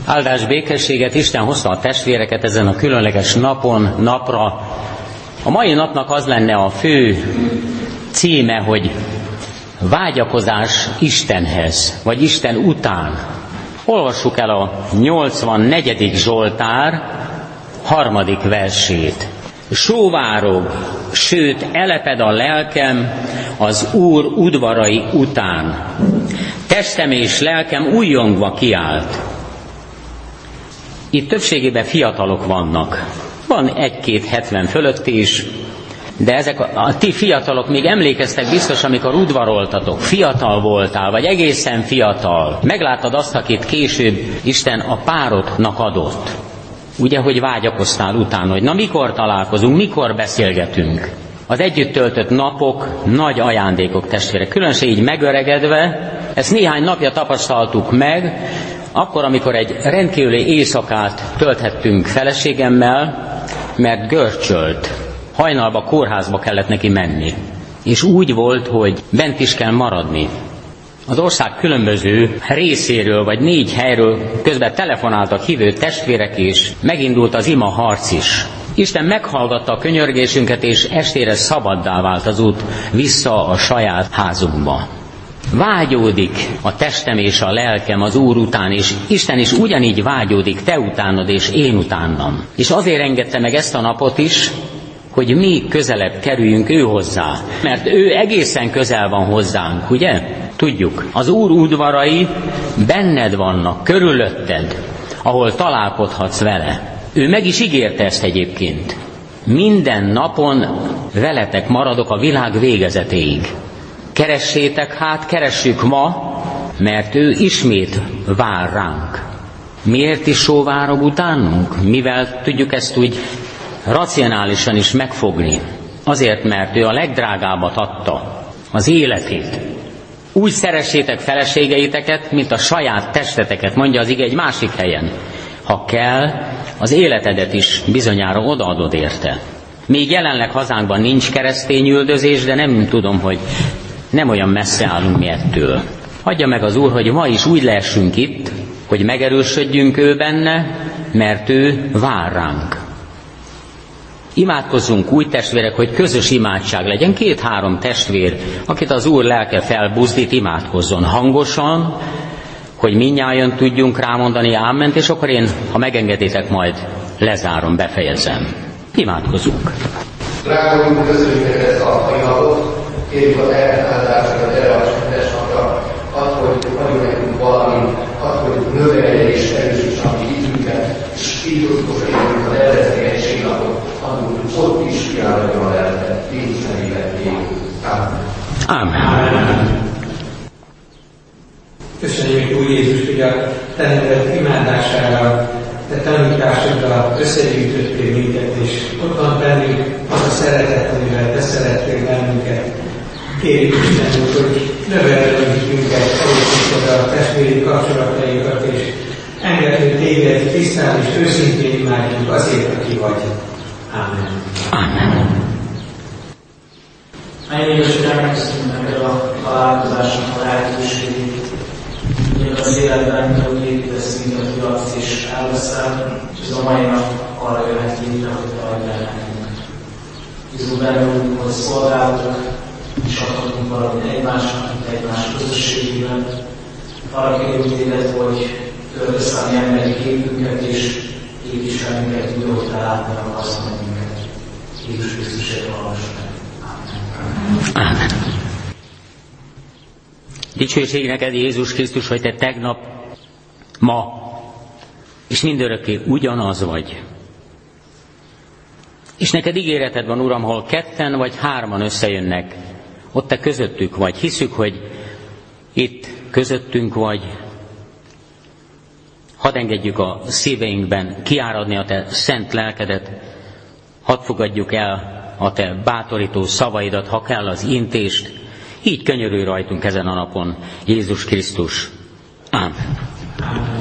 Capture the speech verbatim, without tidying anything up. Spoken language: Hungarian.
Áldás, békességet, Isten hozta a testvéreket ezen a különleges napon, napra. A mai napnak az lenne a fő címe, hogy vágyakozás Istenhez, vagy Isten után. Olvassuk el a nyolcvannegyedik Zsoltár harmadik versét. Sóvárog, sőt eleped a lelkem az Úr udvarai után. Testem és lelkem újjongva kiállt. Itt többségében fiatalok vannak. Van egy-két hetven fölött is, de ezek a, a ti fiatalok még emlékeztek biztos, amikor udvaroltatok, fiatal voltál, vagy egészen fiatal. Megláttad azt, akit később Isten a párodnak adott. Ugye, hogy vágyakoztál utána, hogy na mikor találkozunk, mikor beszélgetünk. Az együtt töltött napok nagy ajándékok, testvérek. Különösen így megöregedve, ezt néhány napja tapasztaltuk meg, akkor, amikor egy rendkívüli éjszakát tölthettünk feleségemmel, mert görcsölt. Hajnalba kórházba kellett neki menni. És úgy volt, hogy bent is kell maradni. Az ország különböző részéről, vagy négy helyről közben telefonáltak hívő testvérek, és megindult az ima harc is. Isten meghallgatta a könyörgésünket, és estére szabaddá vált az út vissza a saját házunkba. Vágyódik a testem és a lelkem az Úr után, és Isten is ugyanígy vágyódik te utánad és én utánam. És azért engedte meg ezt a napot is, hogy mi közelebb kerüljünk ő hozzá. Mert ő egészen közel van hozzánk, ugye? Tudjuk, az Úr udvarai benned vannak, körülötted, ahol találkozhatsz vele. Ő meg is ígérte ezt egyébként. Minden napon veletek maradok a világ végezetéig. Keressétek hát, keressük ma, mert ő ismét vár ránk. Miért is sóvárog utánunk? Mivel tudjuk ezt úgy racionálisan is megfogni? Azért, mert ő a legdrágábbat adta, az életét. Úgy szeressétek feleségeiteket, mint a saját testeteket, mondja az ige egy másik helyen. Ha kell, az életedet is bizonyára odaadod érte. Még jelenleg hazánkban nincs keresztény üldözés, de nem tudom, hogy nem olyan messze állunk mi ettől. Adja meg az Úr, hogy ma is úgy lehessünk itt, hogy megerősödjünk ő benne, mert ő vár ránk. Imádkozzunk úgy, testvérek, hogy közös imádság legyen. Két-három testvér, akit az Úr lelke felbuzdít, imádkozzon hangosan, hogy mindnyájan tudjunk rámondani áment, és akkor én, ha megengeditek, majd lezárom, befejezem. Imádkozunk. Drága Úr, köszönjük ezt a mai napot, kérjük az elhállásokat erre a csendes napra, azt, hogy adjuk nekünk valamit, azt, hogy növelje és erősíts a mi hitünket, és így tudjuk élünk az elveszélyesség napot, adunk, hogy ott is kiálljon a lelket, Jézus nevében végül. Ámen. Ámen. Köszönjük, Úr Jézus, hogy a te neved imádására, te tanításoddal összegyűjtöttél minket, és ott van bennünk az a szeretet, amivel te szerettél bennünket. Kérjük Isten úr, hogy növeld a hitünket, erősítsd a testvéri kapcsolatainkat, és engedd, hogy téged tisztán és őszintén imádjunk azért, aki vagy. Ámen. Ámen. Mennyi Istennek megköszönjük neked a találkozásnak a lehetőségét. Ugye az életben, hogy építesz minket, fiatsz és elveszel, és ez a mai nap arra jöhet létre, hogy te adj el nekünk. Bízunk benne, hogy szolgálatok, és adhatunk valamit egymásnak, mint egymás közösségében. Arra kérjük téged, hogy töltesz a mi emberi képünket, és építs fel minket úgy, hogy te látni akarsz minket. Jézus Krisztusért hallgass meg. Amen. Ámen. Dicsőség neked, Jézus Krisztus, hogy te tegnap, ma, és mindörökké ugyanaz vagy. És neked ígéreted van, Uram, hol ketten vagy hárman összejönnek, ott te közöttük vagy. Hiszük, hogy itt közöttünk vagy. Hadd engedjük a szíveinkben kiáradni a te szent lelkedet, hadd fogadjuk el a te bátorító szavaidat, ha kell az intést. Így könyörülj rajtunk ezen a napon, Jézus Krisztus. Ámen.